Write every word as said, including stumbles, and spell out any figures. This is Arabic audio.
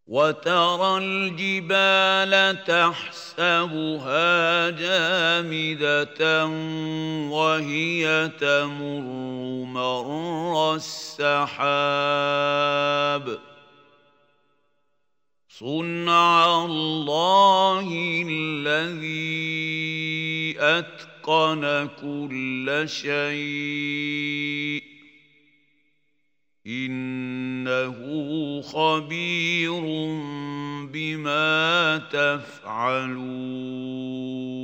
وترى الجبال تحسبها جامدة وهي تمر مر السحاب صنع الله الذي أتقن كل شيء إنه خبير بما تفعلون